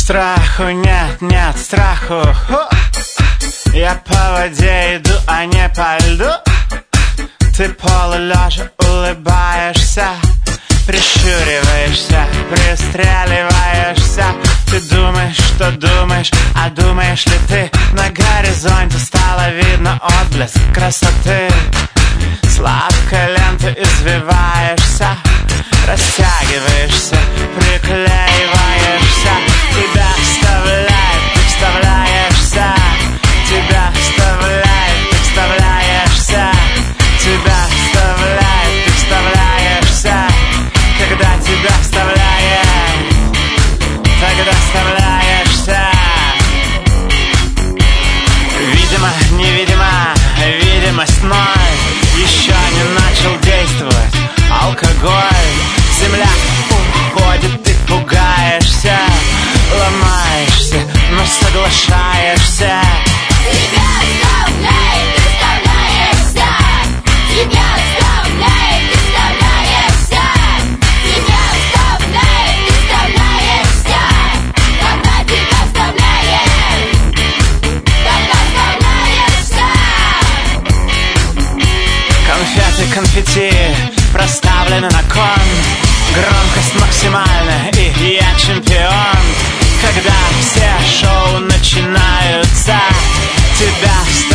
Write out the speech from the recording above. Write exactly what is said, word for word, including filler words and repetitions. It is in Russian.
Страху нет, нет страху. Я по воде иду, а не по льду. Ты полулежа улыбаешься, прищуриваешься, пристреливаешься. Ты думаешь, что думаешь, а думаешь ли ты? На горизонте стало видно отблеск красоты. Сладкой лентой извиваешься, растягиваешься, приклеиваешься. Тебя вставляет, ты вставляешься. Тебя вставляет, ты вставляешься. Тебя вставляет, ты вставляешься. Когда тебя вставляет, тогда вставляешься. Видимо, невидимо, видимость ноль. Еще не начал действовать алкоголь. Земля уходит, ты пугаешься, ломаешься, но соглашаешься. Тебя вставляет, ты вставляешься. Тебя вставляет, ты вставляешься. Тебя вставляет, ты вставляешься. Когда тебя вставляет, тогда вставляешься. Конфеты, конфетти проставлены на кон. Громкость максимальная, и я чемпион. Когда все шоу начинаются, тебя вставляют.